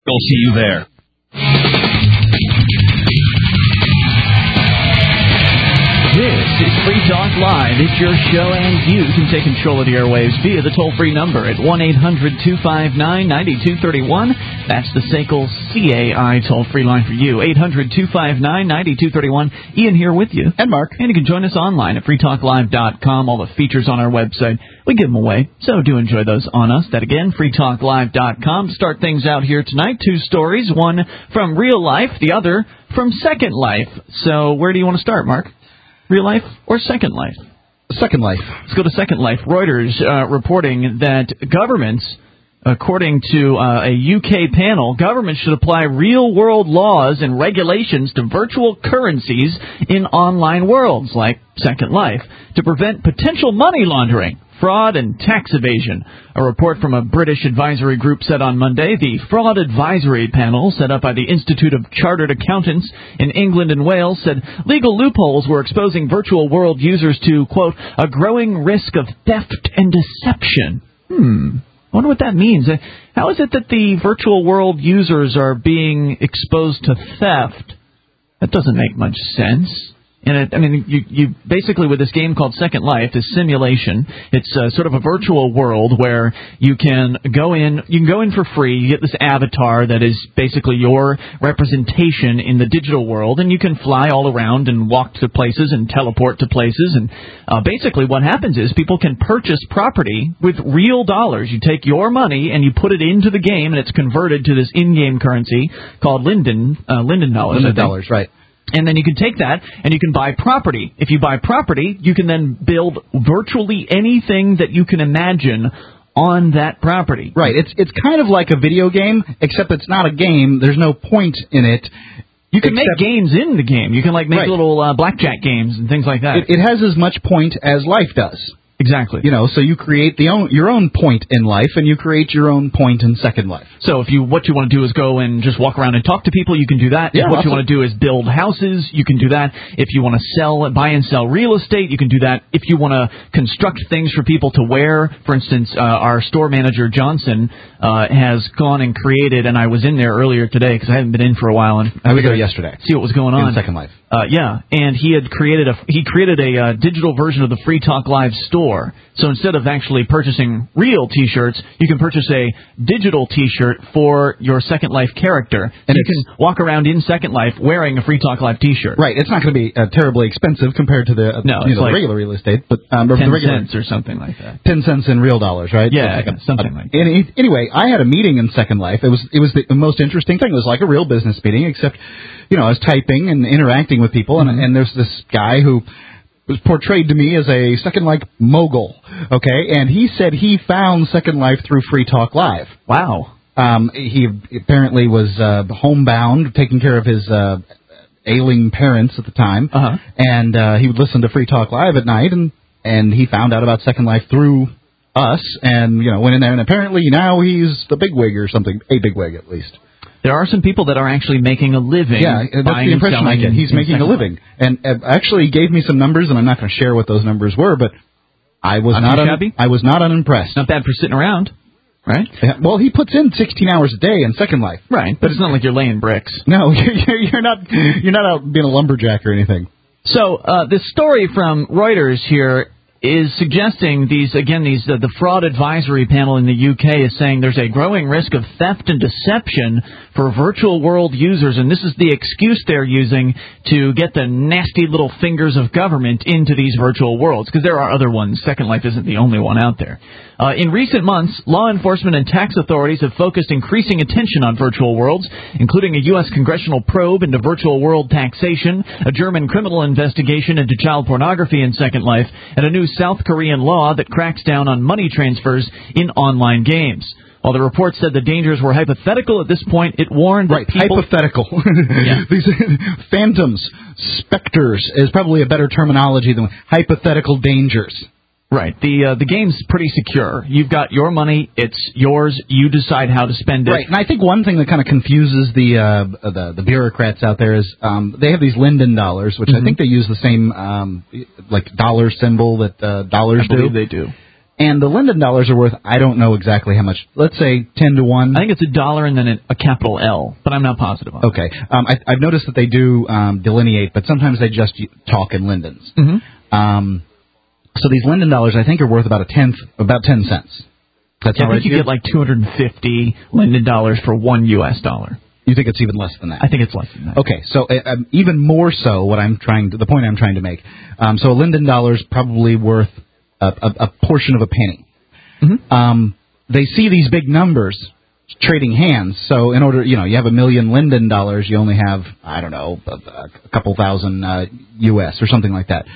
We'll see you there. This is Free Talk Live. It's your show, and you can take control of the airwaves via the toll-free number at 1-800-259-9231. That's the SACL CAI toll-free line for you, 800-259-9231. Ian here with you. And Mark. And you can join us online at freetalklive.com. All the features on our website, we give them away, so do enjoy those on us. That again, freetalklive.com. To start things out here tonight, two stories, one from real life, the other from Second Life. So where do you want to start, Mark? Real life or Second Life? Second Life. Let's go to Second Life. Reuters reporting that governments, according to a UK panel, governments should apply real-world laws and regulations to virtual currencies in online worlds like Second Life to prevent potential money laundering, fraud, and tax evasion. A report from a British advisory group said on Monday the Fraud Advisory Panel, set up by the Institute of Chartered Accountants in England and Wales, said legal loopholes were exposing virtual world users to, quote, a growing risk of theft and deception. I wonder what that means. How is it that the virtual world users are being exposed to theft? That doesn't make much sense. And you basically, with this game called Second Life, this simulation, it's sort of a virtual world where you can go in for free. You get this avatar that is basically your representation in the digital world, and you can fly all around and walk to places and teleport to places. And basically what happens is people can purchase property with real dollars. You take your money and you put it into the game, and it's converted to this in-game currency called Linden dollars. Linden dollars, right. And then you can take that and you can buy property. If you buy property, you can then build virtually anything that you can imagine on that property. Right. It's kind of like a video game, except it's not a game. There's no point in it. You can make games in the game. You can make little blackjack games and things like that. It has as much point as life does. Exactly. So you create your own point in life, and you create your own point in Second Life. So what you want to do is go and just walk around and talk to people, you can do that. Yeah, what you want to do is build houses, you can do that. If you want to buy and sell real estate, you can do that. If you want to construct things for people to wear, for instance, our store manager, Johnson, has gone and created, and I was in there earlier today because I haven't been in for a while. And I was there yesterday. See what was going on. In Second Life. And he created a digital version of the Free Talk Live store. So instead of actually purchasing real T-shirts, you can purchase a digital T-shirt for your Second Life character. And you can walk around in Second Life wearing a Free Talk Live T-shirt. Right. It's not going to be terribly expensive compared to the regular real estate, but 10 cents or something like that. 10 cents in real dollars, right? Yeah, something like that. Anyway, I had a meeting in Second Life. It was the most interesting thing. It was like a real business meeting, except I was typing and interacting with people, and there's this guy who was portrayed to me as a Second Life mogul, okay? And he said he found Second Life through Free Talk Live. Wow. He apparently was homebound, taking care of his ailing parents at the time, and he would listen to Free Talk Live at night, and he found out about Second Life through us, and went in there, and apparently now he's the bigwig or something, a bigwig at least. There are some people that are actually making a living. Yeah, that's the impression I get. He's making a living. And actually gave me some numbers, and I'm not going to share what those numbers were, but I was not unimpressed. Not bad for sitting around, right? Yeah, well, he puts in 16 hours a day in Second Life. Right, but it's not like you're laying bricks. No, you're not out being a lumberjack or anything. So this story from Reuters here is suggesting the Fraud Advisory Panel in the UK is saying there's a growing risk of theft and deception for virtual world users, and this is the excuse they're using to get the nasty little fingers of government into these virtual worlds, because there are other ones. Second Life isn't the only one out there. In recent months, law enforcement and tax authorities have focused increasing attention on virtual worlds, including a U.S. congressional probe into virtual world taxation, a German criminal investigation into child pornography in Second Life, and a new South Korean law that cracks down on money transfers in online games. While the report said the dangers were hypothetical at this point, it warned that people... hypothetical. These phantoms, specters is probably a better terminology than hypothetical dangers. Right. The game's pretty secure. You've got your money. It's yours. You decide how to spend it. Right. And I think one thing that kind of confuses the bureaucrats out there is they have these Linden dollars, which I think they use the same dollar symbol that dollars do. I believe they do. And the Linden dollars are worth, I don't know exactly how much. Let's say 10 to 1. I think it's $1 and then a capital L, but I'm not positive on Okay. I've noticed that they do delineate, but sometimes they just talk in Lindens. Mm-hmm. So these Linden dollars, I think, are worth about 10 cents. That's I think you get like 250 Linden dollars for $1 US. You think it's even less than that? I think it's less than that. Okay, so even more so, the point I'm trying to make. So a Linden dollar is probably worth a portion of a penny. Mm-hmm. They see these big numbers trading hands. So in order, you have $1 million Linden dollars, you only have, I don't know, a couple thousand US or something like that.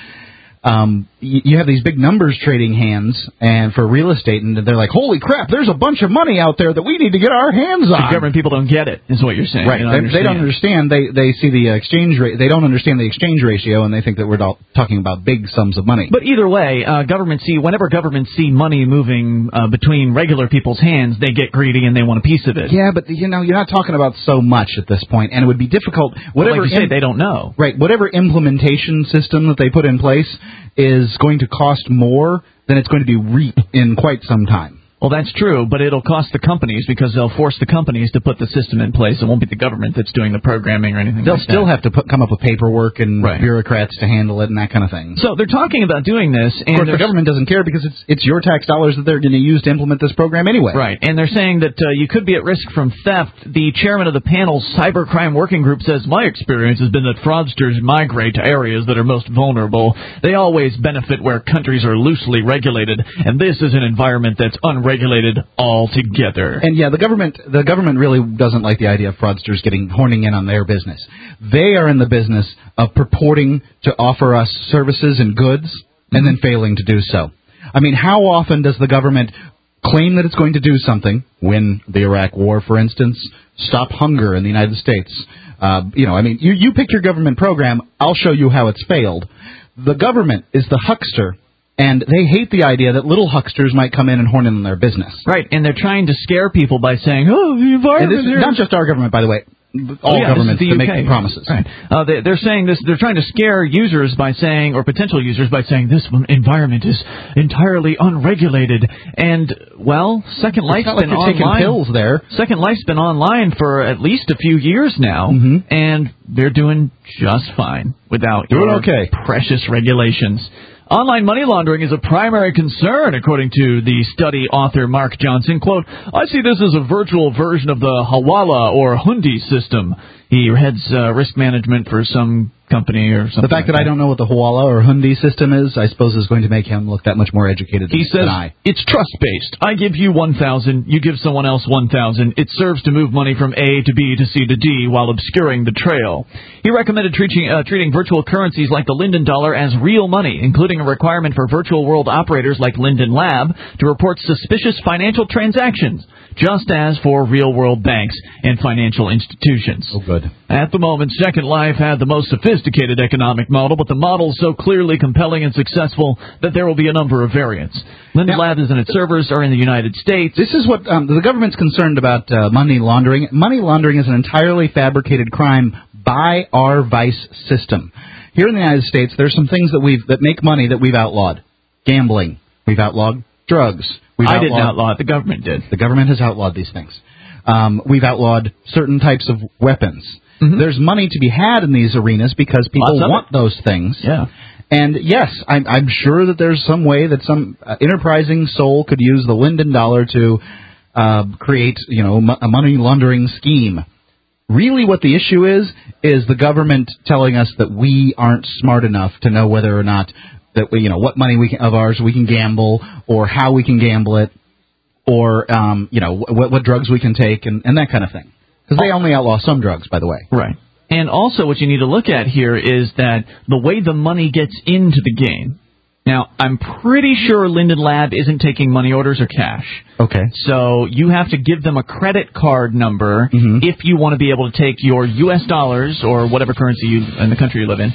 You have these big numbers trading hands and for real estate, and they're like, holy crap, there's a bunch of money out there that we need to get our hands on. The government people don't get it, is what you're saying. Right. They don't understand. They see the exchange rate. They don't understand the exchange ratio, and they think that we're talking about big sums of money. But either way, whenever governments see money moving between regular people's hands, they get greedy and they want a piece of it. Yeah, but you're not talking about so much at this point, and it would be difficult. Like you say, they don't know. Right. Whatever implementation system that they put in place is going to cost more than it's going to be reap in quite some time. Well, that's true, but it'll cost the companies because they'll force the companies to put the system in place. It won't be the government that's doing the programming or anything They'll like that. They'll still have to come up with paperwork and bureaucrats to handle it and that kind of thing. So they're talking about doing this. And of course, the government doesn't care because it's your tax dollars that they're going to use to implement this program anyway. Right, and they're saying that you could be at risk from theft. The chairman of the panel's cybercrime working group says, my experience has been that fraudsters migrate to areas that are most vulnerable. They always benefit where countries are loosely regulated, and this is an environment that's unregulated altogether. And yeah, the government really doesn't like the idea of fraudsters horning in on their business. They are in the business of purporting to offer us services and goods and then failing to do so. I mean, how often does the government claim that it's going to do something, win the Iraq War, for instance, stop hunger in the United States? You pick your government program, I'll show you how it's failed. The government is the huckster. And they hate the idea that little hucksters might come in and horn in on their business. Right, and they're trying to scare people by saying, oh, the environment here. Not just our government, by the way. All governments that make promises. Right. They're saying this. They're trying to scare users by saying, or potential users by saying, this environment is entirely unregulated. And Second Life's been online. Taking pills there. Second Life's been online for at least a few years now, and they're doing just fine without your precious regulations. Online money laundering is a primary concern, according to the study author Mark Johnson. Quote, I see this as a virtual version of the Hawala or Hundi system. He heads risk management for some company or something. The fact that I don't know what the Hawala or Hundi system is, I suppose, is going to make him look that much more educated than I. He says, it's trust-based. I give you 1,000, you give someone else 1,000. It serves to move money from A to B to C to D while obscuring the trail. He recommended treating virtual currencies like the Linden dollar as real money, including a requirement for virtual world operators like Linden Lab to report suspicious financial transactions, just as for real-world banks and financial institutions. Oh, good. At the moment, Second Life had the most sophisticated economic model, but the model is so clearly compelling and successful that there will be a number of variants. Linden Lab and its servers are in the United States. This is what the government's concerned about money laundering. Money laundering is an entirely fabricated crime by our vice system. Here in the United States, there's some things that make money that we've outlawed. Gambling. We've outlawed drugs. I didn't outlaw it. The government did. The government has outlawed these things. We've outlawed certain types of weapons. There's money to be had in these arenas because people want those things. Yeah. And yes, I'm sure that there's some way that some enterprising soul could use the Linden dollar to create, a money laundering scheme. Really what the issue is the government telling us that we aren't smart enough to know whether or not that what money of ours we can gamble or how we can gamble it or, what drugs we can take and that kind of thing. Because they only outlaw some drugs, by the way. Right. And also what you need to look at here is that the way the money gets into the game. Now, I'm pretty sure Linden Lab isn't taking money orders or cash. Okay. So you have to give them a credit card number if you want to be able to take your U.S. dollars or whatever currency in the country you live in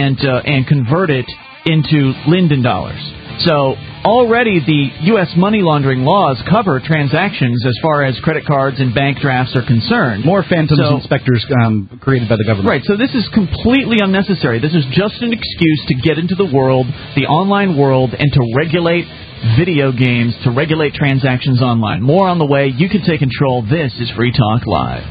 and convert it into Linden dollars. So already the U.S. money laundering laws cover transactions as far as credit cards and bank drafts are concerned. More phantoms inspectors created by the government. Right, so this is completely unnecessary. This is just an excuse to get into the world, the online world, and to regulate video games to regulate transactions online. More on the way. You can take control. This is Free Talk Live.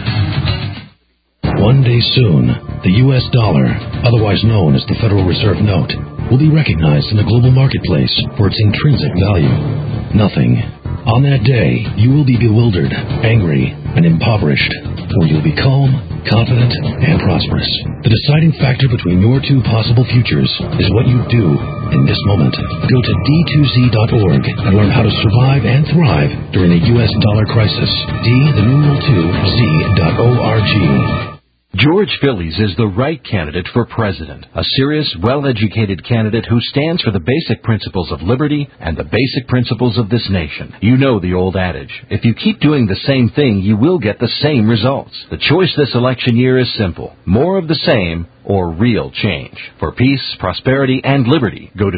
One day soon, the U.S. dollar, otherwise known as the Federal Reserve Note, will be recognized in the global marketplace for its intrinsic value. Nothing. On that day, you will be bewildered, angry, and impoverished, or you'll be calm, confident, and prosperous. The deciding factor between your two possible futures is what you do in this moment. Go to d2z.org and learn how to survive and thrive during the U.S. dollar crisis. D2z.org. George Phillies is the right candidate for president, a serious, well-educated candidate who stands for the basic principles of liberty and the basic principles of this nation. You know the old adage, if you keep doing the same thing, you will get the same results. The choice this election year is simple: more of the same or real change. For peace, prosperity, and liberty, go to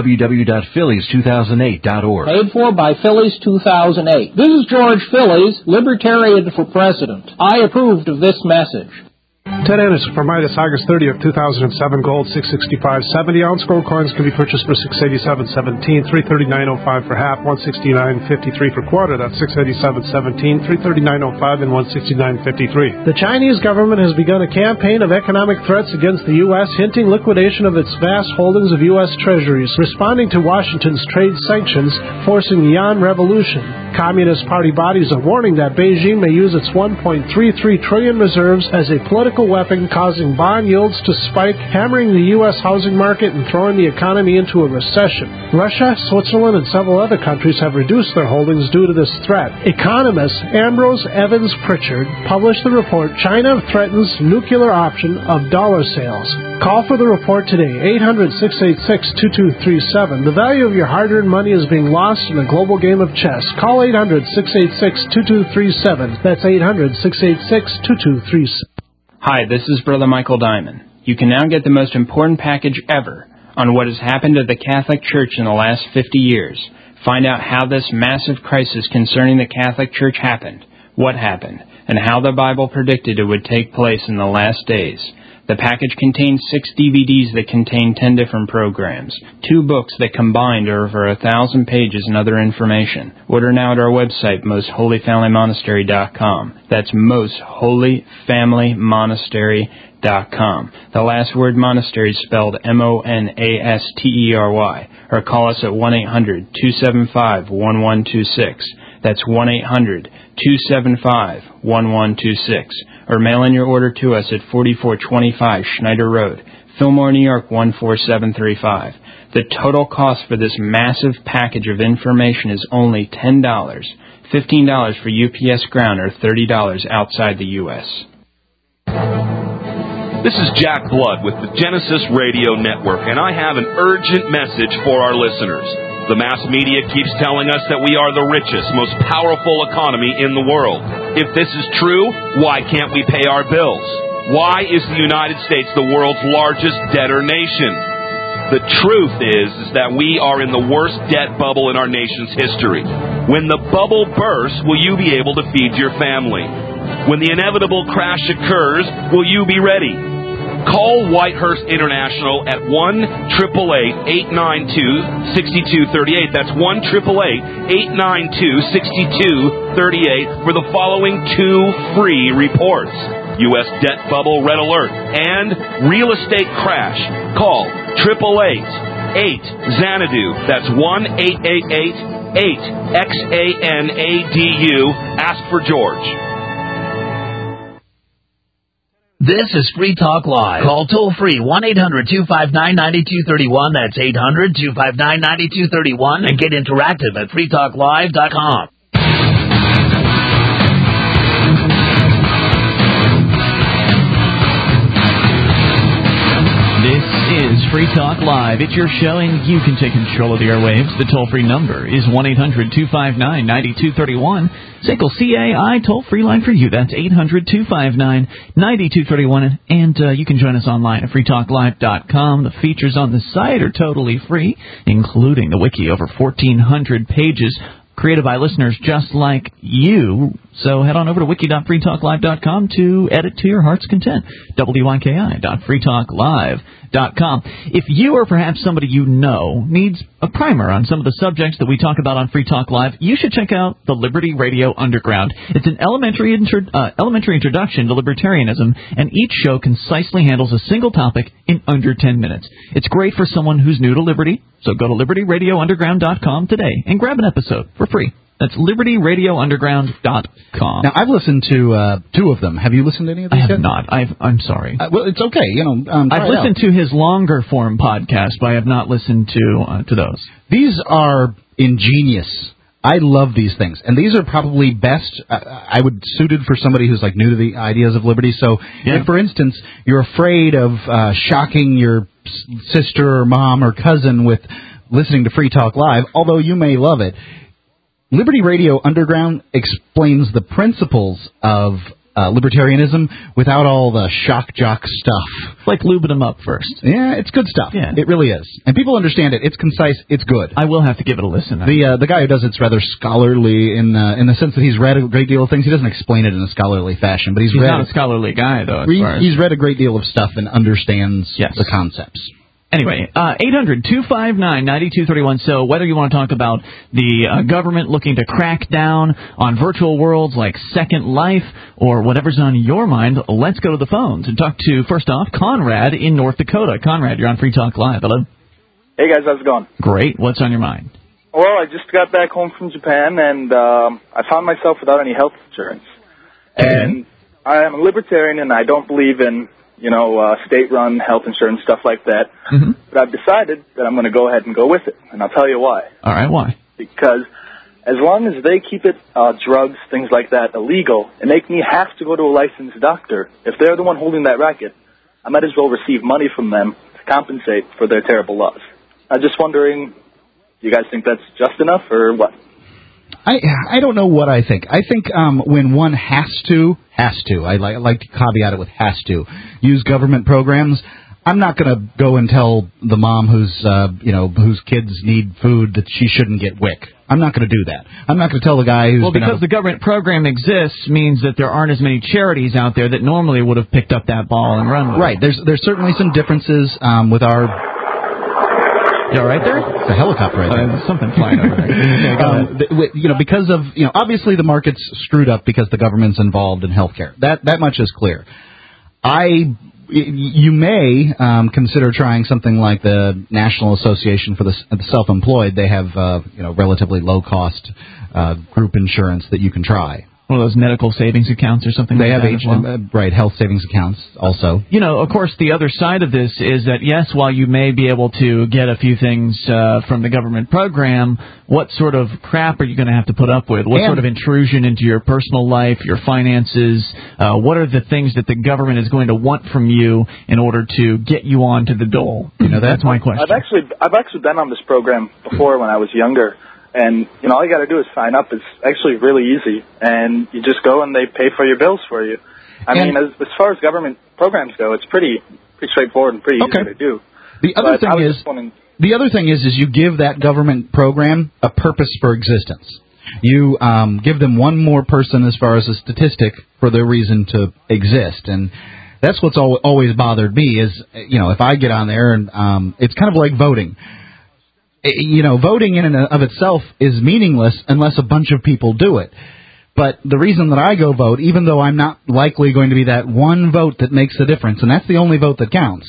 www.phillies2008.org. Paid for by Phillies 2008. This is George Phillies, Libertarian for President. I approved of this message. Ted Anderson for Midas, August 30th, 2007, gold 665.70 ounce. Gold coins can be purchased for $687.17, $339.05 for half, $169.53 for quarter. That's $687.17, $339.05, and $169.53. The Chinese government has begun a campaign of economic threats against the U.S., hinting liquidation of its vast holdings of U.S. treasuries, responding to Washington's trade sanctions, forcing the yuan revolution. Communist Party bodies are warning that Beijing may use its $1.33 trillion reserves as a political weapon, causing bond yields to spike, hammering the U.S. housing market and throwing the economy into a recession. Russia, Switzerland, and several other countries have reduced their holdings due to this threat. Economist Ambrose Evans Pritchard published the report, China Threatens Nuclear Option of Dollar Sales. Call for the report today, 800-686-2237. The value of your hard-earned money is being lost in a global game of chess. Call 800-686-2237. That's 800-686-2237. Hi, this is Brother Michael Diamond. You can now get the most important package ever on what has happened to the Catholic Church in the last 50 years. Find out how this massive crisis concerning the Catholic Church happened, what happened, and how the Bible predicted it would take place in the last days. The package contains 6 DVDs that contain 10 different programs, 2 books that combined are over 1,000 pages and other information. Order now at our website, mostholyfamilymonastery.com. That's mostholyfamilymonastery.com. The last word monastery is spelled M-O-N-A-S-T-E-R-Y. Or call us at 1-800-275-1126. That's 1-800-275-1126. Or mail in your order to us at 4425 Schneider Road, Fillmore, New York 14735. The total cost for this massive package of information is only $10, $15 for UPS Ground, or $30 outside the U.S. This is Jack Blood with the Genesis Radio Network, and I have an urgent message for our listeners. The mass media keeps telling us that we are the richest, most powerful economy in the world. If this is true, why can't we pay our bills? Why is the United States the world's largest debtor nation? The truth is that we are in the worst debt bubble in our nation's history. When the bubble bursts, will you be able to feed your family? When the inevitable crash occurs, will you be ready? Call Whitehurst International at 1-888-892-6238. That's 1-888-892-6238 for the following 2 free reports: U.S. Debt Bubble Red Alert and Real Estate Crash. Call 888-8-XANADU. That's 1-888-8-XANADU. Ask for George. This is Free Talk Live. Call toll-free 1-800-259-9231. That's 800-259-9231. And get interactive at freetalklive.com. This is Free Talk Live. It's your show, and you can take control of the airwaves. The toll-free number is 1-800-259-9231. SACL CAI toll-free line for you. That's 800-259-9231. And you can join us online at freetalklive.com. The features on the site are totally free, including the wiki, over 1,400 pages, created by listeners just like you, So head on over to wiki.freetalklive.com to edit to your heart's content. wyki.freetalklive.com. If you or perhaps somebody you know needs a primer on some of the subjects that we talk about on Free Talk Live, you should check out the Liberty Radio Underground. It's an elementary introduction to libertarianism, and each show concisely handles a single topic in under 10 minutes. It's great for someone who's new to liberty, so go to libertyradiounderground.com today and grab an episode for free. That's libertyradiounderground.com. Now, I've listened to two of them. Have you listened to any of these? I have not. I'm sorry. Well, it's okay. I've listened to his longer form podcast, but I have not listened to those. These are ingenious. I love these things, and these are probably best. I would suited for somebody who's like new to the ideas of liberty. So, if, for instance, you're afraid of shocking your sister or mom or cousin with listening to Free Talk Live, although you may love it, Liberty Radio Underground explains the principles of libertarianism without all the shock jock stuff. It's like lubing them up first. Yeah, it's good stuff. Yeah. It really is. And people understand it. It's concise. It's good. I will have to give it a listen. The guy who does it's rather scholarly in the sense that he's read a great deal of things. He doesn't explain it in a scholarly fashion, but he's read not a scholarly guy, though. He's read a great deal of stuff and understands the concepts. Anyway, 800-259-9231. So whether you want to talk about the government looking to crack down on virtual worlds like Second Life or whatever's on your mind, let's go to the phones and talk to, first off, Conrad in North Dakota. Conrad, you're on Free Talk Live. Hello. Hey, guys. How's it going? Great. What's on your mind? Well, I just got back home from Japan, and I found myself without any health insurance. And I am a libertarian, and I don't believe in state-run health insurance, stuff like that. Mm-hmm. But I've decided that I'm going to go ahead and go with it, and I'll tell you why. All right, why? Because as long as they keep it, drugs, things like that, illegal, and make me have to go to a licensed doctor, if they're the one holding that racket, I might as well receive money from them to compensate for their terrible laws. I'm just wondering, do you guys think that's just enough, or what? I don't know what I think. I think when one has to, I like to caveat it with has to, use government programs, I'm not going to go and tell the mom whose kids need food that she shouldn't get WIC. I'm not going to do that. I'm not going to tell the guy who's... Well, because the government program exists means that there aren't as many charities out there that normally would have picked up that ball and run with it. Right. There's certainly some differences with our... You all right there? It's a helicopter right there. There's something flying over there. Because of, obviously the market's screwed up because the government's involved in healthcare. That much is clear. You may consider trying something like the National Association for the Self-Employed. They have, relatively low-cost group insurance that you can try. One of those medical savings accounts or something they like have that. Health savings accounts also. Of course, the other side of this is that, yes, while you may be able to get a few things from the government program, what sort of crap are you going to have to put up with? What sort of intrusion into your personal life, your finances? What are the things that the government is going to want from you in order to get you onto the dole? That's my question. I've actually been on this program before when I was younger. And, all you got to do is sign up. It's actually really easy. And you just go and they pay for your bills for you. I mean, as far as government programs go, it's pretty straightforward and pretty easy to do. The other thing is you give that government program a purpose for existence. You give them one more person as far as a statistic for their reason to exist. And that's what's always bothered me is, if I get on there and it's kind of like voting. Voting in and of itself is meaningless unless a bunch of people do it. But the reason that I go vote, even though I'm not likely going to be that one vote that makes a difference, and that's the only vote that counts,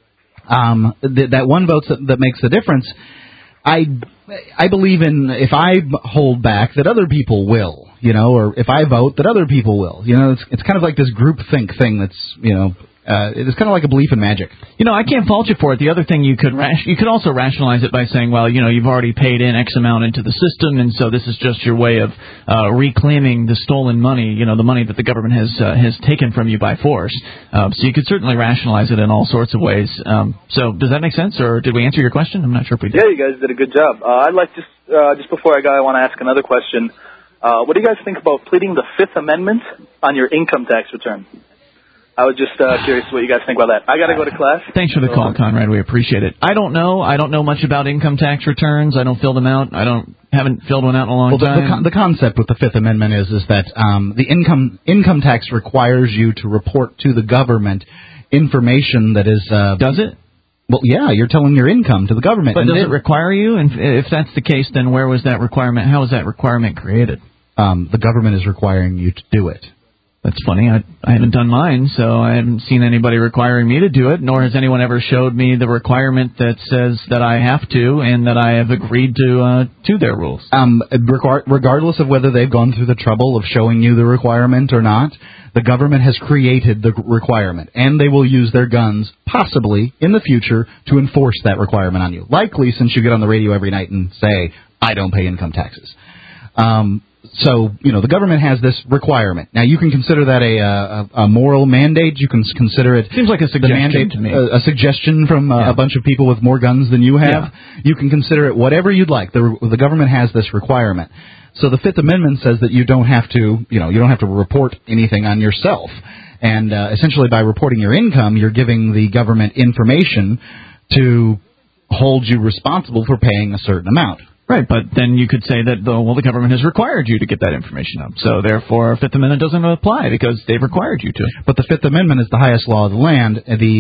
that one vote that makes a difference, I believe in if I hold back that other people will, or if I vote that other people will. It's kind of like this groupthink thing that's, it's kind of like a belief in magic. I can't fault you for it. The other thing you could also rationalize it by saying, well, you've already paid in X amount into the system, and so this is just your way of reclaiming the stolen money, the money that the government has taken from you by force. So you could certainly rationalize it in all sorts of ways. So does that make sense, or did we answer your question? I'm not sure if we did. Yeah, you guys did a good job. I'd like just before I go, I want to ask another question. What do you guys think about pleading the Fifth Amendment on your income tax return? I was just curious what you guys think about that. I got to go to class. Thanks for the call, Conrad. We appreciate it. I don't know much about income tax returns. I don't fill them out. Haven't filled one out in a long time. The concept with the Fifth Amendment is that the income tax requires you to report to the government information that is... Does it? Well, yeah, you're telling your income to the government. But does it require you? And if that's the case, then where was that requirement? How was that requirement created? The government is requiring you to do it. That's funny. I haven't done mine, so I haven't seen anybody requiring me to do it, nor has anyone ever showed me the requirement that says that I have to and that I have agreed to their rules. Regardless of whether they've gone through the trouble of showing you the requirement or not, the government has created the requirement, and they will use their guns, possibly, in the future, to enforce that requirement on you. Likely, since you get on the radio every night and say, I don't pay income taxes. So, the government has this requirement. Now, you can consider that a moral mandate. You can consider it... Seems like a suggestion to me. A suggestion from a bunch of people with more guns than you have. Yeah. You can consider it whatever you'd like. The government has this requirement. So the Fifth Amendment says that you don't have to report anything on yourself. And essentially by reporting your income, you're giving the government information to hold you responsible for paying a certain amount. Right, but then you could say that, the government has required you to get that information up. So, therefore, Fifth Amendment doesn't apply because they've required you to. But the Fifth Amendment is the highest law of the land.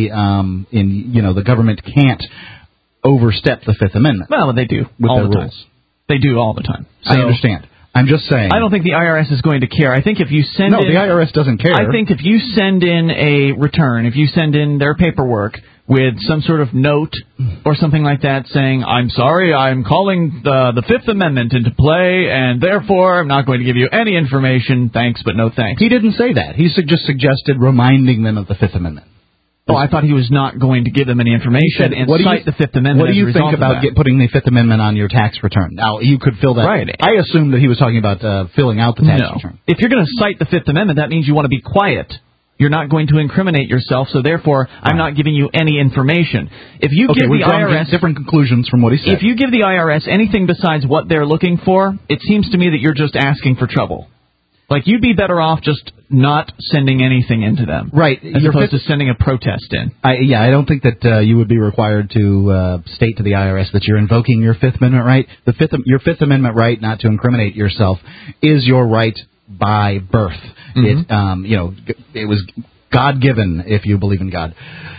The government can't overstep the Fifth Amendment. Well, they do all the time. They do all the time. So, I understand. I'm just saying. I don't think the IRS is going to care. I think if you send the IRS doesn't care. I think if you send in a return, if you send in their paperwork with some sort of note or something like that saying, I'm sorry, I'm calling the Fifth Amendment into play, and therefore I'm not going to give you any information, thanks, but no thanks. He didn't say that. He just suggested reminding them of the Fifth Amendment. Oh, I thought he was not going to give them any information and cite the Fifth Amendment. What do you think about putting the Fifth Amendment on your tax return? Now, you could fill that. Right. I assumed that he was talking about filling out the tax return. If you're going to cite the Fifth Amendment, that means you want to be quiet. You're not going to incriminate yourself, so therefore I'm not giving you any information. If you give the IRS different conclusions from what he said. If you give the IRS anything besides what they're looking for, it seems to me that you're just asking for trouble. Like, you'd be better off just not sending anything into them. Right. As opposed to sending a protest in. I don't think that you would be required to state to the IRS that you're invoking your Fifth Amendment right. Your Fifth Amendment right not to incriminate yourself is your right by birth. Mm-hmm. It was God-given if you believe in God.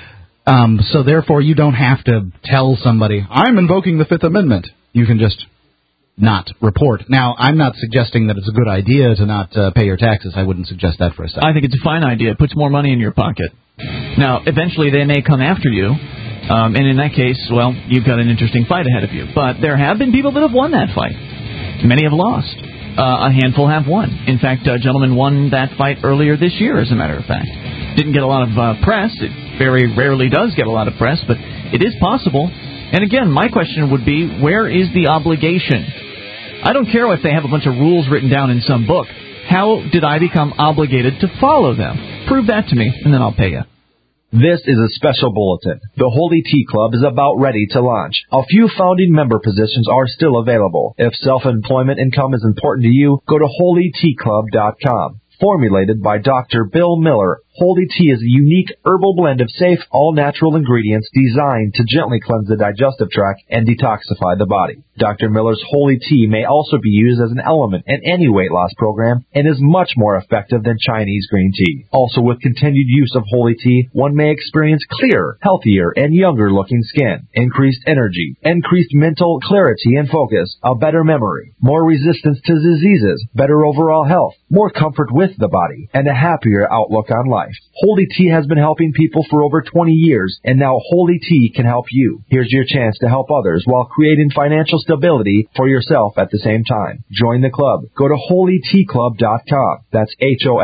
So therefore, you don't have to tell somebody, I'm invoking the Fifth Amendment. You can just not report. Now, I'm not suggesting that it's a good idea to not pay your taxes. I wouldn't suggest that for a second. I think it's a fine idea. It puts more money in your pocket. Now, eventually they may come after you, and in that case, well, you've got an interesting fight ahead of you. But there have been people that have won that fight. Many have lost. A handful have won. In fact, a gentleman won that fight earlier this year, as a matter of fact. Didn't get a lot of press. It very rarely does get a lot of press, but it is possible. And again, my question would be, where is the obligation? I don't care if they have a bunch of rules written down in some book. How did I become obligated to follow them? Prove that to me, and then I'll pay you. This is a special bulletin. The Holy Tea Club is about ready to launch. A few founding member positions are still available. If self-employment income is important to you, go to holyteaclub.com. Formulated by Dr. Bill Miller, Holy Tea is a unique herbal blend of safe, all-natural ingredients designed to gently cleanse the digestive tract and detoxify the body. Dr. Miller's Holy Tea may also be used as an element in any weight loss program and is much more effective than Chinese green tea. Also, with continued use of Holy Tea, one may experience clearer, healthier, and younger-looking skin, increased energy, increased mental clarity and focus, a better memory, more resistance to diseases, better overall health, more comfort with the body, and a happier outlook on life. Holy Tea has been helping people for over 20 years, and now Holy Tea can help you. Here's your chance to help others while creating financial stability for yourself at the same time. Join the club. Go to holyteaclub.com. That's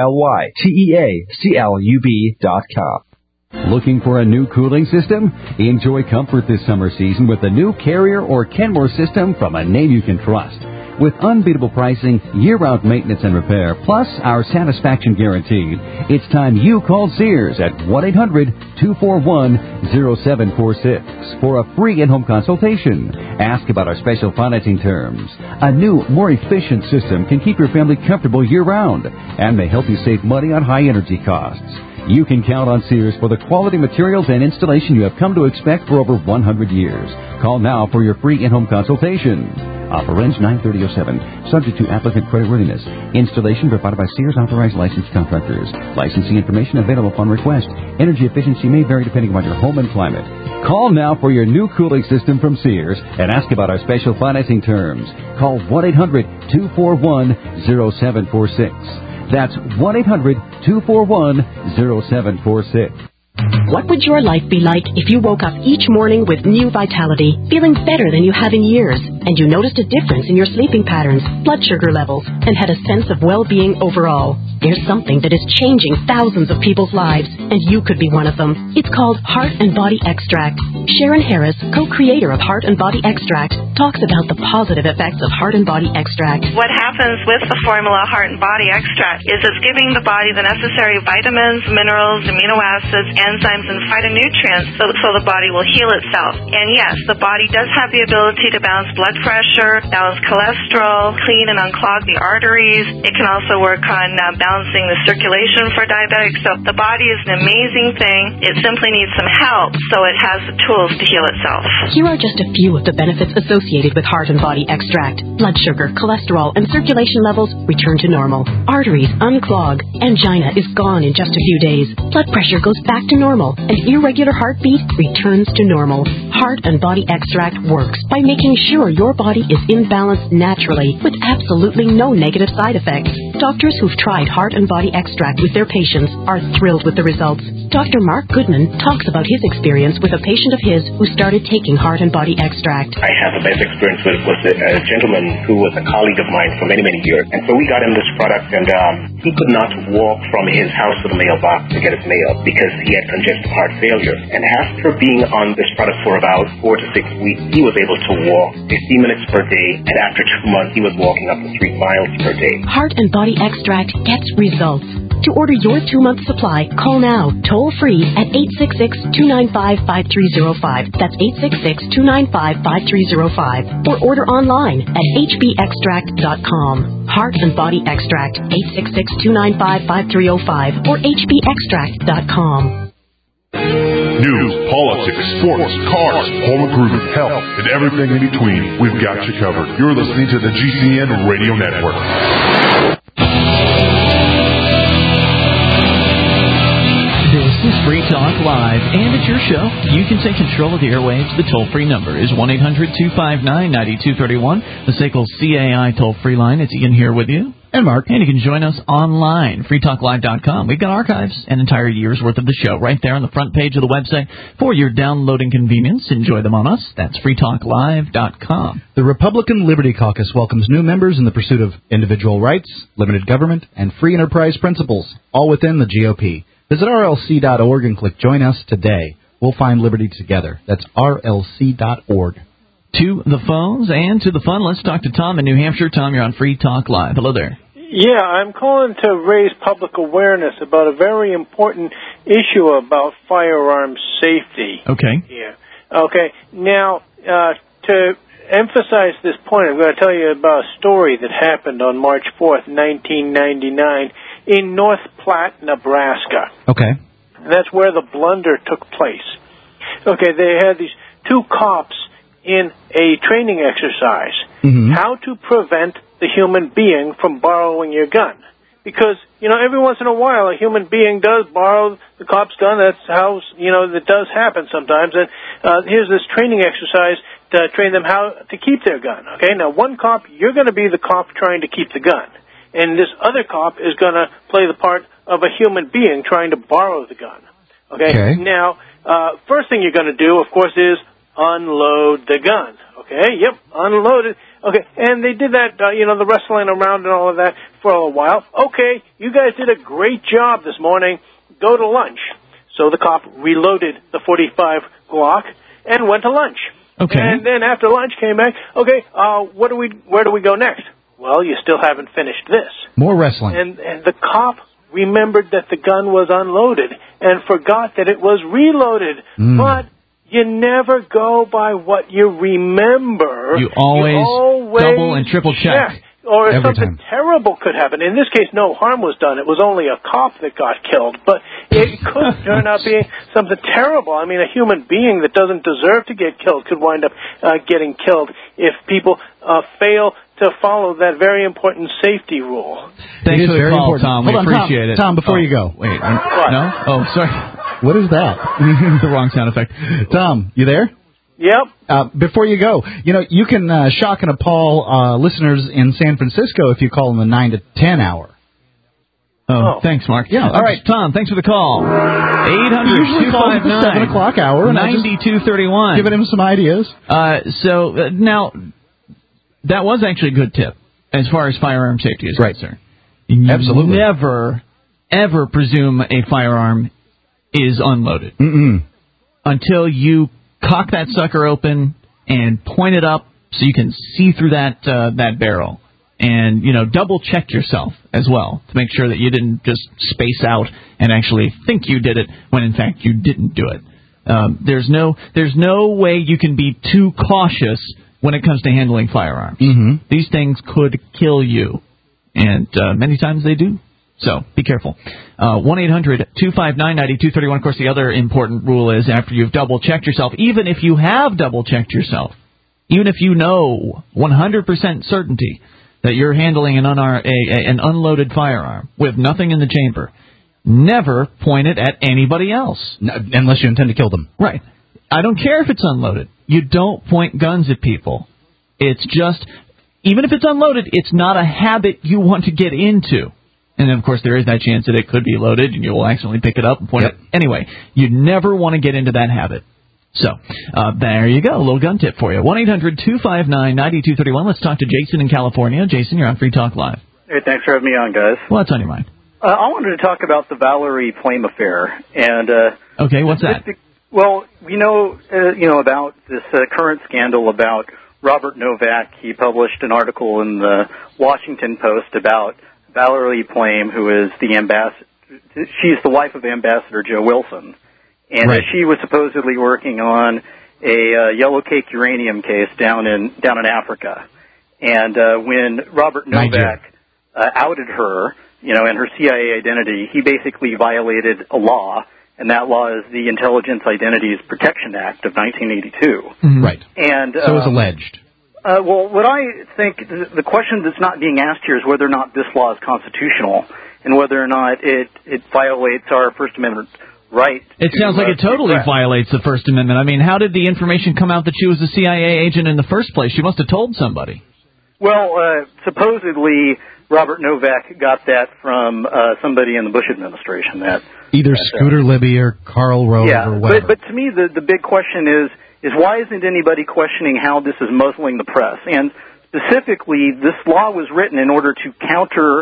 HOLYTEACLUB.com. Looking for a new cooling system? Enjoy comfort this summer season with the new Carrier or Kenmore system from a name you can trust. With unbeatable pricing, year-round maintenance and repair, plus our satisfaction guarantee, it's time you called Sears at 1-800-241-0746 for a free in-home consultation. Ask about our special financing terms. A new, more efficient system can keep your family comfortable year-round and may help you save money on high energy costs. You can count on Sears for the quality materials and installation you have come to expect for over 100 years. Call now for your free in-home consultation. Offer ends 9/30/07. Subject to applicant creditworthiness. Installation provided by Sears authorized licensed contractors. Licensing information available upon request. Energy efficiency may vary depending on your home and climate. Call now for your new cooling system from Sears and ask about our special financing terms. Call 1-800-241-0746. That's 1-800-241-0746. What would your life be like if you woke up each morning with new vitality, feeling better than you have in years, and you noticed a difference in your sleeping patterns, blood sugar levels, and had a sense of well-being overall? There's something that is changing thousands of people's lives, and you could be one of them. It's called Heart and Body Extract. Sharon Harris, co-creator of Heart and Body Extract, talks about the positive effects of Heart and Body Extract. What happens with the formula Heart and Body Extract is it's giving the body the necessary vitamins, minerals, amino acids, enzymes, and phytonutrients so the body will heal itself. And yes, the body does have the ability to balance blood pressure, balance cholesterol, clean and unclog the arteries. It can also work on balancing the circulation for diabetics. So the body is an amazing thing. It simply needs some help so it has the tools to heal itself. Here are just a few of the benefits associated with Heart and Body Extract. Blood sugar, cholesterol, and circulation levels return to normal. Arteries unclog. Angina is gone in just a few days. Blood pressure goes back to normal, and irregular heartbeat returns to normal. Heart and Body Extract works by making sure your body is in balance naturally with absolutely no negative side effects. Doctors who've tried Heart and Body Extract with their patients are thrilled with the results. Dr. Mark Goodman talks about his experience with a patient of his who started taking Heart and Body Extract. I had the best experience with a gentleman who was a colleague of mine for many, many years. And so we got him this product, and he could not walk from his house to the mailbox to get his mail because he had congestive heart failure. And after being on this product for about 4 to 6 weeks, he was able to walk 15 minutes per day, and after 2 months, he was walking up to 3 miles per day. Heart and Body Extract gets results. To order your 2-month supply, call now, toll-free at 866-295-5305. That's 866-295-5305. Or order online at hbextract.com. Heart and Body Extract, 866-295-5305 or hbextract.com. News, politics, sports, cars, home improvement, health, and everything in between. We've got you covered. You're listening to the GCN Radio Network. This is Free Talk Live, and it's your show. You can take control of the airwaves. The toll-free number is 1-800-259-9231. The SACL CAI toll-free line. It's Ian here with you. And Mark. And you can join us online, freetalklive.com. We've got archives, an entire year's worth of the show right there on the front page of the website for your downloading convenience. Enjoy them on us. That's freetalklive.com. The Republican Liberty Caucus welcomes new members in the pursuit of individual rights, limited government, and free enterprise principles, all within the GOP. Visit rlc.org and click Join Us today. We'll find liberty together. That's rlc.org. To the phones and to the fun, let's talk to Tom in New Hampshire. Tom, you're on Free Talk Live. Hello there. Yeah, I'm calling to raise public awareness about a very important issue about firearms safety. Okay. Yeah. Okay. Now, to emphasize this point, I'm going to tell you about a story that happened on March 4th, 1999, in North Platte, Nebraska. Okay. And that's where the blunder took place. Okay, they had these 2 cops in a training exercise, how to prevent the human being from borrowing your gun. Because, every once in a while a human being does borrow the cop's gun. That's how, that does happen sometimes. And here's this training exercise to train them how to keep their gun. Okay, now one cop, you're going to be the cop trying to keep the gun. And this other cop is going to play the part of a human being trying to borrow the gun. Okay? Now, first thing you're going to do, of course, is unload the gun. Okay, yep, unload it. Okay, and they did that, the wrestling around and all of that for a while. Okay, you guys did a great job this morning. Go to lunch. So the cop reloaded the .45 Glock and went to lunch. Okay. And then after lunch came back, okay, where do we go next? Well, you still haven't finished this. More wrestling. And the cop remembered that the gun was unloaded and forgot that it was reloaded. But you never go by what you remember. You always double and triple check. Or if something terrible could happen. In this case, no harm was done. It was only a cop that got killed. But if it could turn out being something terrible. I mean, a human being that doesn't deserve to get killed could wind up getting killed if people fail to follow that very important safety rule. Thanks for the call, Tom. We appreciate it. Tom, before you go. Wait. No? Oh, sorry. What is that? The wrong sound effect. Tom, you there? Yep. Before you go, you can shock and appall listeners in San Francisco if you call them the 9 to 10 hour. Oh, thanks, Mark. Yeah, all right, Tom, thanks for the call. 800-259 7 o'clock hour. 9231. Giving him some ideas. Now, that was actually a good tip as far as firearm safety is concerned. Absolutely. Never, ever presume a firearm is unloaded. Until you cock that sucker open and point it up so you can see through that barrel. And, double check yourself as well to make sure that you didn't just space out and actually think you did it when, in fact, you didn't do it. There's no way you can be too cautious when it comes to handling firearms. These things could kill you, and many times they do. So be careful. 1-800-259-9231. Of course, the other important rule is after you've double-checked yourself, even if you have double-checked yourself, even if you know 100% certainty that you're handling an unloaded firearm with nothing in the chamber, never point it at anybody else. Unless you intend to kill them. Right. I don't care if it's unloaded. You don't point guns at people. It's just, even if it's unloaded, it's not a habit you want to get into. And, of course, there is that chance that it could be loaded and you will accidentally pick it up and point it. Anyway, you never want to get into that habit. So, there you go. A little gun tip for you. 1-800-259-9231. Let's talk to Jason in California. Jason, you're on Free Talk Live. Hey, thanks for having me on, guys. What's on your mind? I wanted to talk about the Valerie Plame affair. And okay, what's that? Well, we know about this current scandal about Robert Novak. He published an article in the Washington Post about Valerie Plame, who is the ambassador. She's the wife of Ambassador Joe Wilson. And she was supposedly working on a yellow cake uranium case down in Africa. And when Robert Novak outed her, and her CIA identity, he basically violated a law, and that law is the Intelligence Identities Protection Act of 1982. Right. And so it's alleged. Well, what I think the question that's not being asked here is whether or not this law is constitutional, and whether or not it violates our First Amendment right. It sounds like it totally violates the First Amendment. I mean, how did the information come out that she was a CIA agent in the first place? She must have told somebody. Well, supposedly Robert Novak got that from somebody in the Bush administration. Either Scooter Libby or Karl Rove or whatever. But to me, the big question is why isn't anybody questioning how this is muzzling the press? And specifically, this law was written in order to counter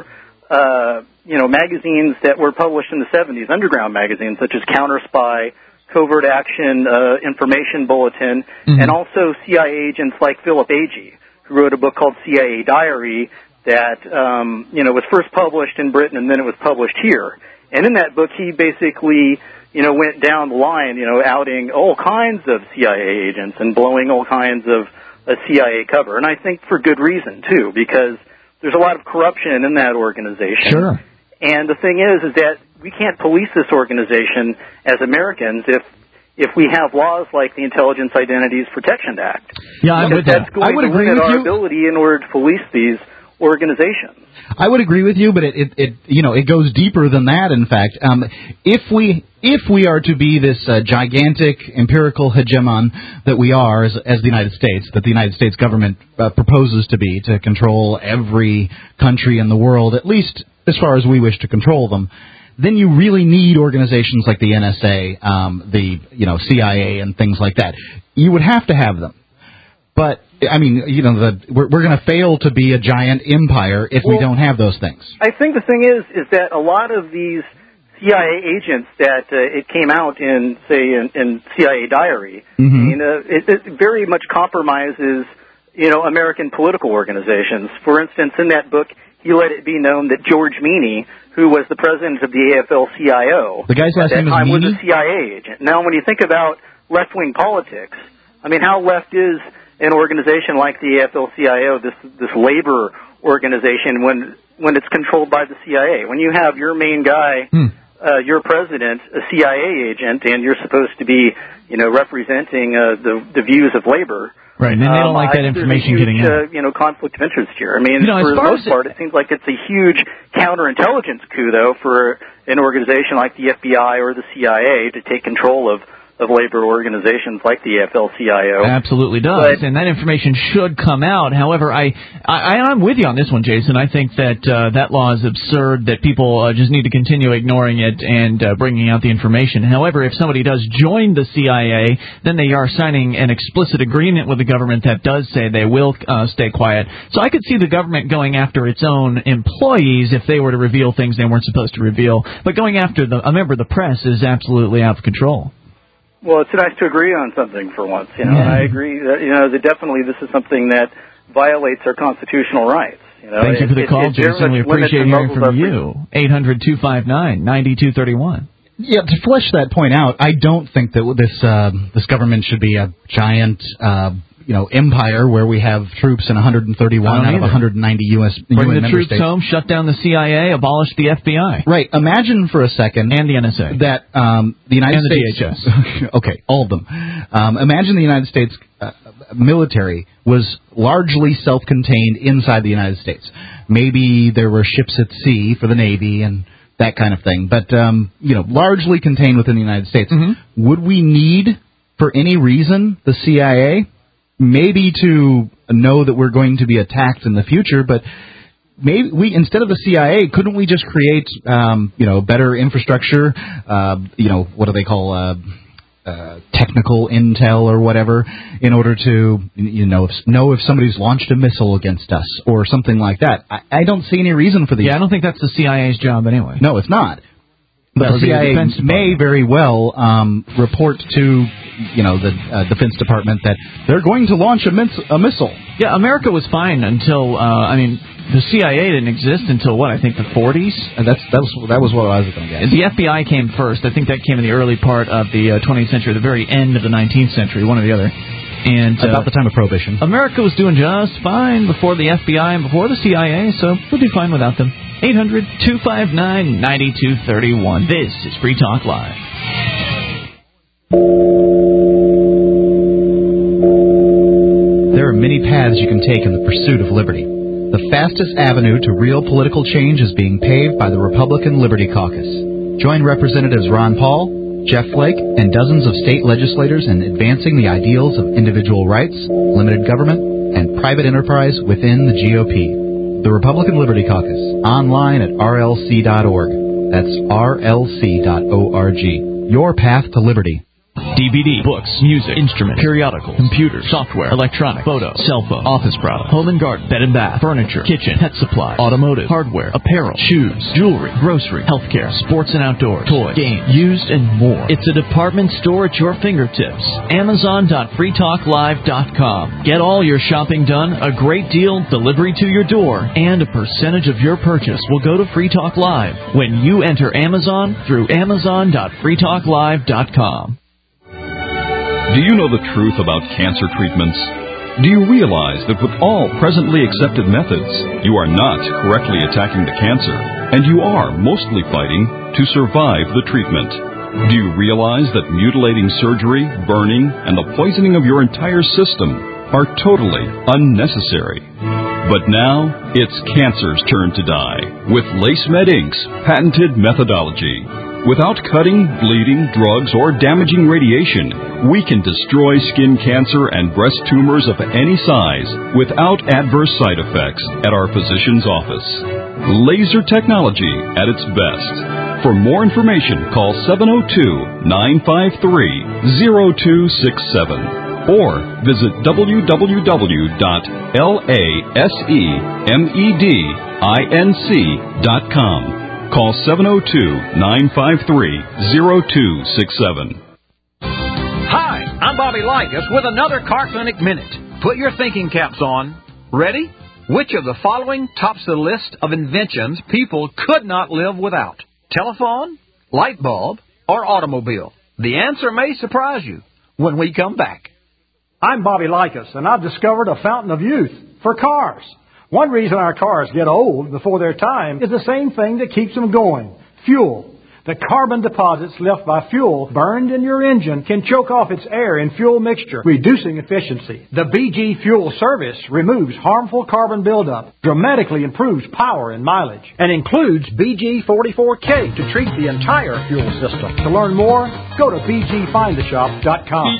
magazines that were published in the 70s, underground magazines such as Counter Spy, Covert Action, Information Bulletin, and also CIA agents like Philip Agee, who wrote a book called CIA Diary that, was first published in Britain and then it was published here. And in that book, he basically, went down the line, outing all kinds of CIA agents and blowing all kinds of CIA cover. And I think for good reason, too, because there's a lot of corruption in that organization. Sure. And the thing is that we can't police this organization as Americans if we have laws like the Intelligence Identities Protection Act. Yeah, I'm with that. That's going to limit our ability in order to police these organizations. I would agree with you, but it goes deeper than that. In fact, if we are to be this gigantic empirical hegemon that we are as the United States, that the United States government proposes to be, to control every country in the world, at least as far as we wish to control them, then you really need organizations like the NSA, the CIA, and things like that. You would have to have them. But, I mean, we're going to fail to be a giant empire if we don't have those things. I think the thing is that a lot of these CIA agents that it came out in, say, in CIA Diary, it very much compromises, American political organizations. For instance, in that book, he let it be known that George Meany, who was the president of the AFL-CIO, the guy's last name is was Meany? a CIA agent. Now, when you think about left-wing politics, I mean, how left is an organization like the AFL-CIO, this labor organization, when it's controlled by the CIA? When you have your main guy you're president, a CIA agent, and you're supposed to be, representing the views of labor. Right, and they don't like that information getting out. Conflict of interest here. I mean, for the most part, it seems like it's a huge counterintelligence coup, though, for an organization like the FBI or the CIA to take control of labor organizations like the AFL-CIO. Absolutely does, and that information should come out. However, I'm with you on this one, Jason. I think that that law is absurd, that people just need to continue ignoring it and bringing out the information. However, if somebody does join the CIA, then they are signing an explicit agreement with the government that does say they will stay quiet. So I could see the government going after its own employees if they were to reveal things they weren't supposed to reveal. But going after a member of the press is absolutely out of control. Well, it's nice to agree on something for once. I agree that that definitely this is something that violates our constitutional rights. Thank you for the call, Jason. We appreciate hearing from you. 800-259-9231. Yeah, to flesh that point out, I don't think that this government should be a giant empire where we have troops in 131 out of 190 U.S. Bring UN the member troops states. home, shut down the CIA, abolish the FBI. Right. Imagine for a second. And the NSA. That the United States... And the DHS. Okay, all of them. Imagine the United States military was largely self-contained inside the United States. Maybe there were ships at sea for the Navy and that kind of thing, but, largely contained within the United States. Mm-hmm. Would we need, for any reason, the CIA? Maybe to know that we're going to be attacked in the future, but maybe instead of the CIA, couldn't we just create, better infrastructure? What do they call technical intel or whatever, in order to know if somebody's launched a missile against us or something like that. I don't see any reason for these. Yeah, I don't think that's the CIA's job anyway. No, it's not. But the CIA may very well report to, the Defense Department that they're going to launch a missile. Yeah, America was fine until, the CIA didn't exist until, I think the 40s? That was what I was going to guess. The FBI came first. I think that came in the early part of the 20th century, the very end of the 19th century, one or the other. And about the time of Prohibition. America was doing just fine before the FBI and before the CIA, so we'll do fine without them. 800-259-9231. This is Free Talk Live. There are many paths you can take in the pursuit of liberty. The fastest avenue to real political change is being paved by the Republican Liberty Caucus. Join Representatives Ron Paul, Jeff Flake, and dozens of state legislators in advancing the ideals of individual rights, limited government, and private enterprise within the GOP. The Republican Liberty Caucus, online at rlc.org. That's rlc.org. Your path to liberty. DVD, books, music, instruments, periodicals, computers, software, electronic, photo, cell phone, office products, home and garden, bed and bath, furniture, kitchen, pet supply, automotive, hardware, apparel, shoes, jewelry, grocery, healthcare, sports and outdoors, toys, games, used, and more. It's a department store at your fingertips. Amazon.freetalklive.com. Get all your shopping done, a great deal, delivery to your door, and a percentage of your purchase will go to Free Talk Live when you enter Amazon through Amazon.freetalklive.com. Do you know the truth about cancer treatments? Do you realize that with all presently accepted methods, you are not correctly attacking the cancer, and you are mostly fighting to survive the treatment? Do you realize that mutilating surgery, burning, and the poisoning of your entire system are totally unnecessary? But now, it's cancer's turn to die with LaceMed Inc.'s patented methodology. Without cutting, bleeding, drugs, or damaging radiation, we can destroy skin cancer and breast tumors of any size without adverse side effects at our physician's office. Laser technology at its best. For more information, call 702-953-0267 or visit www.lasemedinc.com. Call 702-953-0267. Hi, I'm Bobby Likas with another Car Clinic Minute. Put your thinking caps on. Ready? Which of the following tops the list of inventions people could not live without? Telephone, light bulb, or automobile? The answer may surprise you when we come back. I'm Bobby Likas, and I've discovered a fountain of youth for cars. One reason our cars get old before their time is the same thing that keeps them going: fuel. The carbon deposits left by fuel burned in your engine can choke off its air and fuel mixture, reducing efficiency. The BG Fuel Service removes harmful carbon buildup, dramatically improves power and mileage, and includes BG44K to treat the entire fuel system. To learn more, go to bgfindashop.com.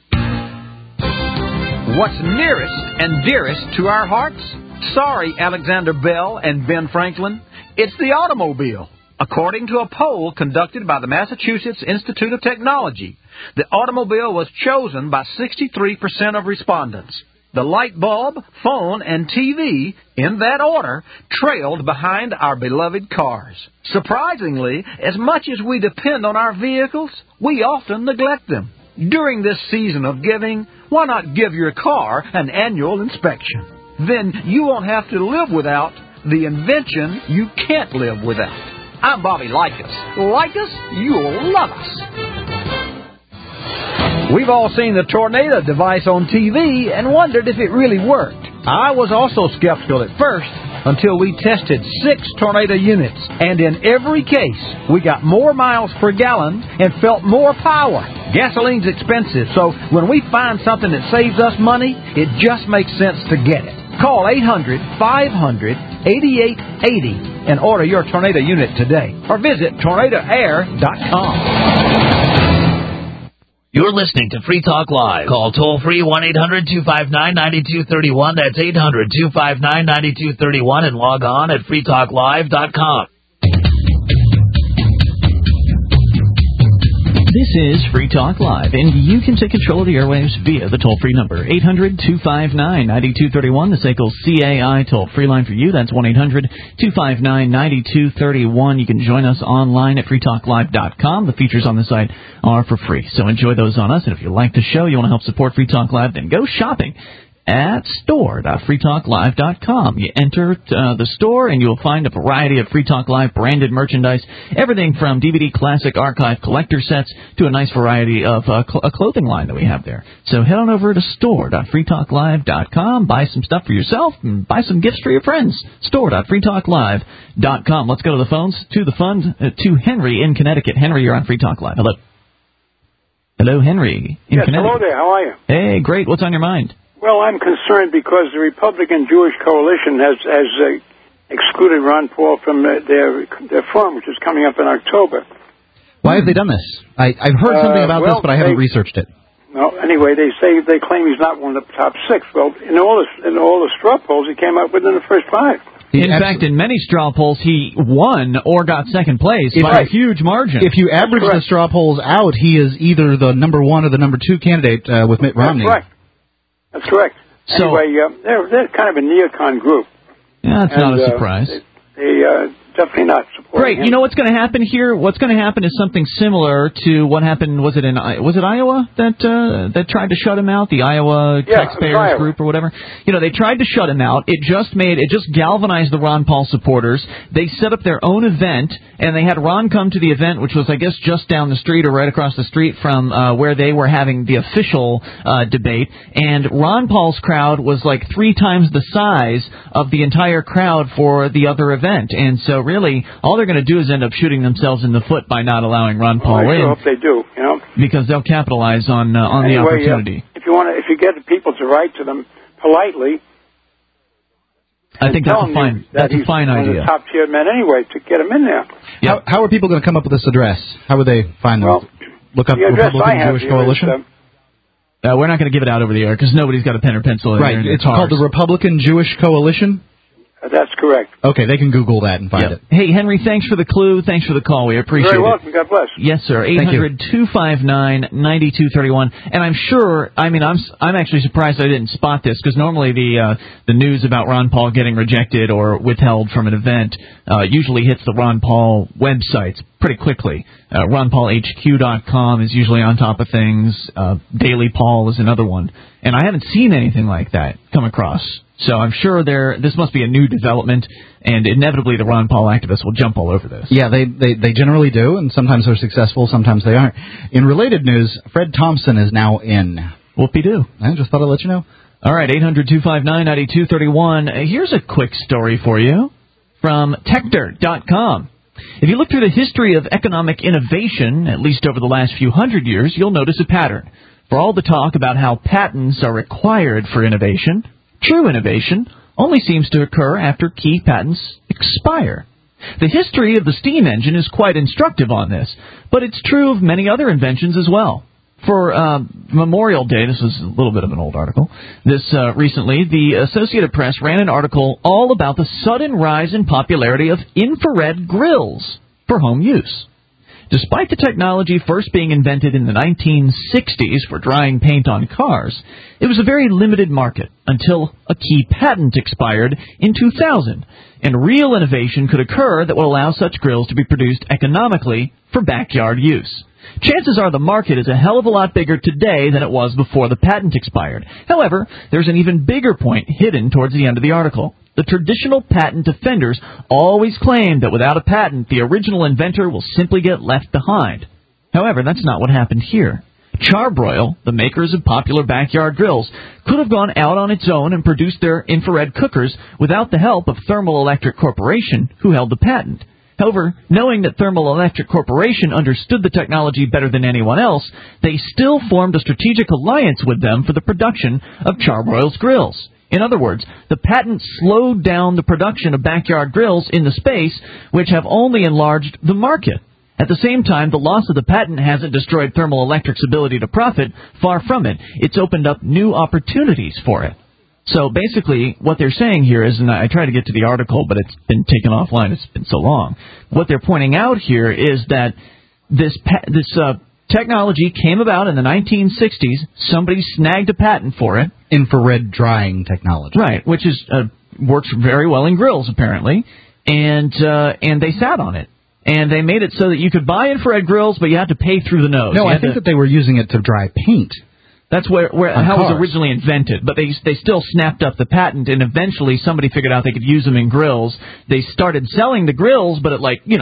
What's nearest and dearest to our hearts? Sorry, Alexander Bell and Ben Franklin. It's the automobile. According to a poll conducted by the Massachusetts Institute of Technology, the automobile was chosen by 63% of respondents. The light bulb, phone, and TV, in that order, trailed behind our beloved cars. Surprisingly, as much as we depend on our vehicles, we often neglect them. During this season of giving, why not give your car an annual inspection? Then you won't have to live without the invention you can't live without. I'm Bobby Likas. Like us, you'll love us. We've all seen the tornado device on TV and wondered if it really worked. I was also skeptical at first until we tested 6 tornado units. And in every case, we got more miles per gallon and felt more power. Gasoline's expensive, so when we find something that saves us money, it just makes sense to get it. Call 800-500-8880 and order your tornado unit today. Or visit tornadoair.com. You're listening to Free Talk Live. Call toll-free 1-800-259-9231. That's 800-259-9231 and log on at freetalklive.com. This is Free Talk Live, and you can take control of the airwaves via the toll-free number, 800-259-9231, the SACL CAI toll-free line for you. That's 1-800-259-9231. You can join us online at freetalklive.com. The features on the site are for free, so enjoy those on us. And if you like the show, you want to help support Free Talk Live, then go shopping at store.freetalklive.com. You enter the store and you'll find a variety of Free Talk Live branded merchandise, everything from DVD classic archive collector sets to a nice variety of a clothing line that we have there. So head on over to store.freetalklive.com, buy some stuff for yourself, and buy some gifts for your friends. Store.freetalklive.com. Let's go to the phones, to Henry in Connecticut. Henry, you're on Free Talk Live. Hello. Hello, Henry in Connecticut. Hello there. How are you? Hey, great. What's on your mind? Well, I'm concerned because the Republican Jewish Coalition has excluded Ron Paul from their forum, which is coming up in October. Why have they done this? I've heard something about this, but I haven't researched it. No, anyway, they claim he's not one of the top 6. Well, in all the straw polls, he came up within the first 5. In fact, in many straw polls, he won or got second place by a huge margin. If you average the straw polls out, he is either the number 1 or the number 2 candidate with Mitt Romney. That's correct. So, anyway, they're kind of a neocon group. Yeah, that's not a surprise. They definitely not supporting Great. him. You know what's going to happen here? What's going to happen is something similar to what happened. Was it Iowa that tried to shut him out? The Iowa Taxpayers Group or whatever. You know, they tried to shut him out. It just galvanized the Ron Paul supporters. They set up their own event, and they had Ron come to the event, which was, I guess, just down the street or right across the street from where they were having the official debate. And Ron Paul's crowd was like 3 times the size of the entire crowd for the other event, and so really, all they're going to do is end up shooting themselves in the foot by not allowing Ron Paul in. I sure hope they do, you know. Because they'll capitalize on the opportunity. If you get the people to write to them politely, I think that's a fine idea. One of the top tier men anyway to get him in there. Yep. How are people going to come up with this address? How would they find them? Well, look up the address Republican I have Jewish Coalition. We're not going to give it out over the air because nobody's got a pen or pencil. Right. It's called the Republican Jewish Coalition. That's correct. Okay, they can Google that and find it. Hey, Henry, thanks for the clue. Thanks for the call. We appreciate it. You're very welcome. God bless. Yes, sir. 800-259-9231. And I'm sure, I'm actually surprised I didn't spot this, because normally the news about Ron Paul getting rejected or withheld from an event usually hits the Ron Paul websites pretty quickly. RonPaulHQ.com is usually on top of things. Daily Paul is another one. And I haven't seen anything like that come across. So I'm sure this must be a new development, and inevitably the Ron Paul activists will jump all over this. Yeah, they generally do, and sometimes they're successful, sometimes they aren't. In related news, Fred Thompson is now in. Whoopie-doo. I just thought I'd let you know. All right, 800-259-9231. Here's a quick story for you from Techdirt.com. If you look through the history of economic innovation, at least over the last few hundred years, you'll notice a pattern. For all the talk about how patents are required for innovation, true innovation only seems to occur after key patents expire. The history of the steam engine is quite instructive on this, but it's true of many other inventions as well. For Memorial Day, this was a little bit of an old article, recently, the Associated Press ran an article all about the sudden rise in popularity of infrared grills for home use. Despite the technology first being invented in the 1960s for drying paint on cars, it was a very limited market until a key patent expired in 2000, and real innovation could occur that will allow such grills to be produced economically for backyard use. Chances are the market is a hell of a lot bigger today than it was before the patent expired. However, there's an even bigger point hidden towards the end of the article. The traditional patent defenders always claim that without a patent, the original inventor will simply get left behind. However, that's not what happened here. Charbroil, the makers of popular backyard grills, could have gone out on its own and produced their infrared cookers without the help of Thermal Electric Corporation, who held the patent. However, knowing that Thermal Electric Corporation understood the technology better than anyone else, they still formed a strategic alliance with them for the production of Charbroil's grills. In other words, the patent slowed down the production of backyard grills in the space, which have only enlarged the market. At the same time, the loss of the patent hasn't destroyed Thermal Electric's ability to profit. Far from it. It's opened up new opportunities for it. So basically, what they're saying here is, and I tried to get to the article, but it's been taken offline. It's been so long. What they're pointing out here is that this technology came about in the 1960s. Somebody snagged a patent for it. Infrared drying technology. Right, which is works very well in grills, apparently. And they sat on it. And they made it so that you could buy infrared grills, but you had to pay through the nose. No, I think that they were using it to dry paint. That's how it was originally invented. But they still snapped up the patent, and eventually somebody figured out they could use them in grills. They started selling the grills, but at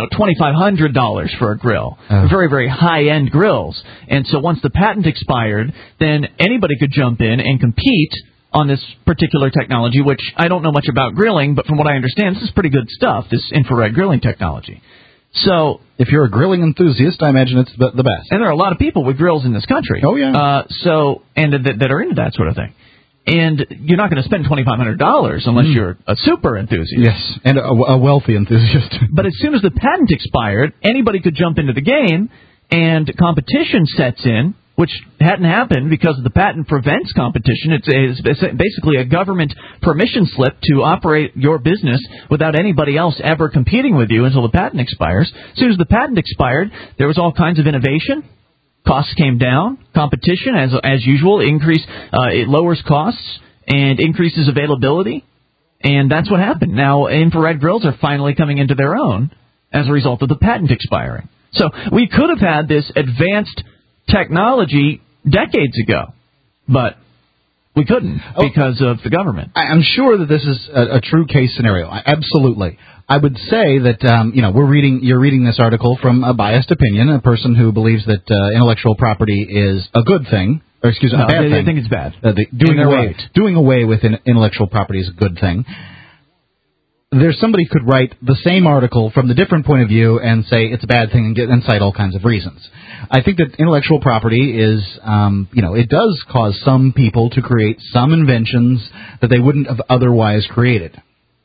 $2,500 for a grill. Very, very high-end grills. And so once the patent expired, then anybody could jump in and compete on this particular technology, which I don't know much about grilling, but from what I understand, this is pretty good stuff, this infrared grilling technology. So, if you're a grilling enthusiast, I imagine it's the best. And there are a lot of people with grills in this country. Oh, yeah. That are into that sort of thing. And you're not going to spend $2,500 unless you're a super enthusiast. Yes, and a wealthy enthusiast. But as soon as the patent expired, anybody could jump into the game, and competition sets in, which hadn't happened because the patent prevents competition. It's basically a government permission slip to operate your business without anybody else ever competing with you until the patent expires. As soon as the patent expired, there was all kinds of innovation. Costs came down. Competition, as usual, it lowers costs and increases availability. And that's what happened. Now, infrared grills are finally coming into their own as a result of the patent expiring. So we could have had this advanced technology decades ago, but we couldn't because of the government. I'm sure that this is a true case scenario. Absolutely. I would say that you're reading this article from a biased opinion, a person who believes that intellectual property is a good thing, or a bad thing. I think it's bad. Doing away with intellectual property is a good thing. There's somebody who could write the same article from the different point of view and say it's a bad thing and cite all kinds of reasons. I think that intellectual property is, it does cause some people to create some inventions that they wouldn't have otherwise created.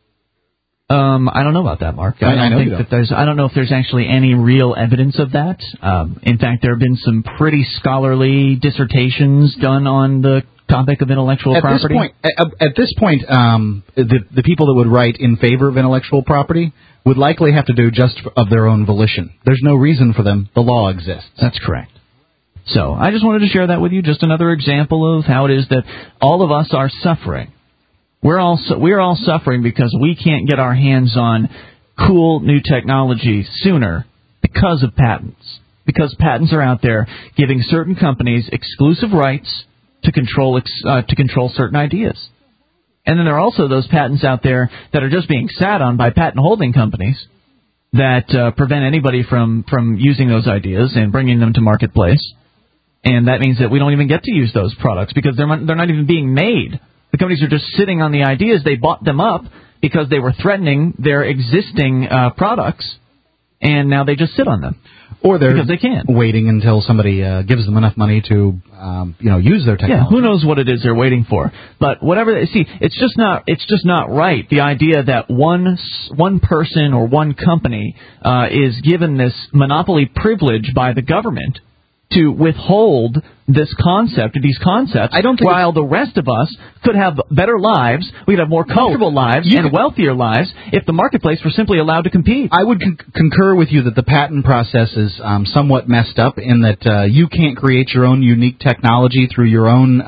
I don't know about that, Mark. I don't know if there's actually any real evidence of that. In fact, there have been some pretty scholarly dissertations done on the topic of intellectual property. At this point, the people that would write in favor of intellectual property would likely have to do just of their own volition. There's no reason for them. The law exists. That's correct. So I just wanted to share that with you. Just another example of how it is that all of us are suffering. We're all suffering because we can't get our hands on cool new technology sooner because of patents. Because patents are out there giving certain companies exclusive rights to control certain ideas. And then there are also those patents out there that are just being sat on by patent holding companies that prevent anybody from using those ideas and bringing them to marketplace. And that means that we don't even get to use those products because they're not even being made. The companies are just sitting on the ideas. They bought them up because they were threatening their existing products. and now they just sit on them. Or they're because they can. Waiting until somebody gives them enough money to, use their technology. Yeah, who knows what it is they're waiting for? But whatever they see, it's just not right. The idea that one person or one company is given this monopoly privilege by the government to withhold these concepts, while the rest of us could have better lives, we could have more comfortable lives and wealthier lives if the marketplace were simply allowed to compete. I would concur with you that the patent process is somewhat messed up in that you can't create your own unique technology through your own,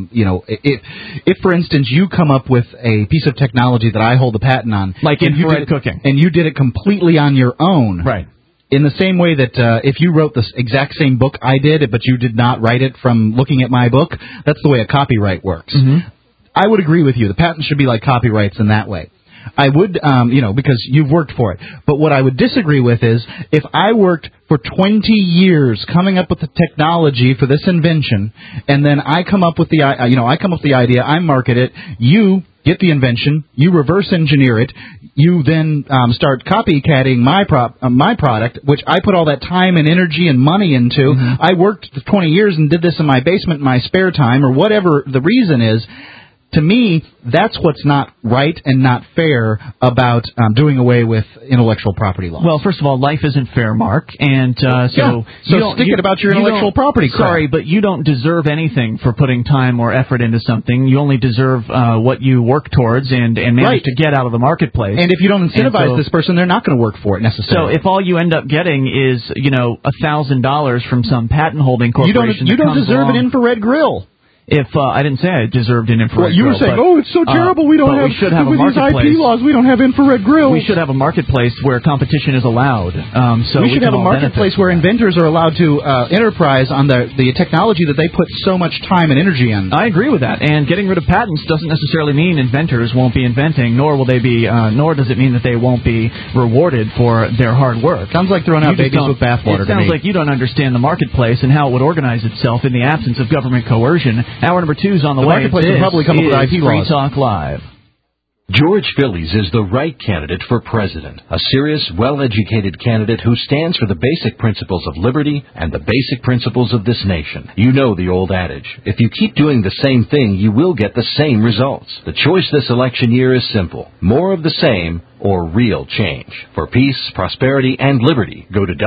if for instance you come up with a piece of technology that I hold a patent on. Like infrared cooking. And you did it completely on your own. Right. In the same way that if you wrote the exact same book I did, but you did not write it from looking at my book, that's the way a copyright works. Mm-hmm. I would agree with you. The patent should be like copyrights in that way. I would, because you've worked for it. But what I would disagree with is if I worked for 20 years coming up with the technology for this invention, and then I come up with the idea, I market it, you get the invention, you reverse engineer it, you then start copycatting my product, which I put all that time and energy and money into. Mm-hmm. I worked for 20 years and did this in my basement in my spare time, or whatever the reason is. To me, that's what's not right and not fair about doing away with intellectual property laws. Well, first of all, life isn't fair, Mark, and so stick it about your intellectual property crap. Sorry, but you don't deserve anything for putting time or effort into something. You only deserve what you work towards and manage to get out of the marketplace. And if you don't incentivize this person, they're not going to work for it necessarily. So if all you end up getting is $1,000 from some patent holding corporation, you don't deserve an infrared grill. If I didn't say I deserved an infrared grill. You were saying, it's so terrible. We don't have. We should have with a marketplace. These IP laws, we don't have infrared grills. We should have a marketplace where competition is allowed. So we should have a marketplace where inventors are allowed to enterprise on the technology that they put so much time and energy in. I agree with that. And getting rid of patents doesn't necessarily mean inventors won't be inventing, nor will they be. Nor does it mean that they won't be rewarded for their hard work. Sounds like throwing out babies with bathwater. It sounds like you don't understand the marketplace and how it would organize itself in the absence of government coercion. Hour number 2 is on the way. Marketplace will probably come up with IP laws. Free Talk Live. George Phillies is the right candidate for president. A serious, well-educated candidate who stands for the basic principles of liberty and the basic principles of this nation. You know the old adage, if you keep doing the same thing, you will get the same results. The choice this election year is simple. More of the same or real change. For peace, prosperity, and liberty, go to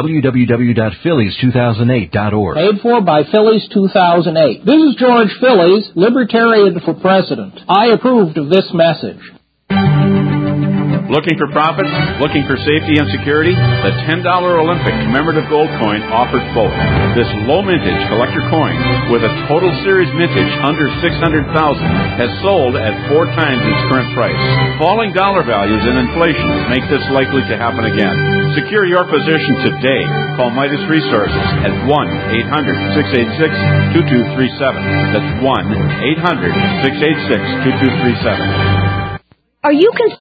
www.phillies2008.org. Paid for by Phillies 2008. This is George Phillies, Libertarian for President. I approved of this message. Looking for profits? Looking for safety and security? The $10 Olympic commemorative gold coin offers both. This low mintage collector coin with a total series mintage under $600,000 has sold at 4 times its current price. Falling dollar values and inflation make this likely to happen again. Secure your position today. Call Midas Resources at 1-800-686-2237. That's 1-800-686-2237. Are you concerned?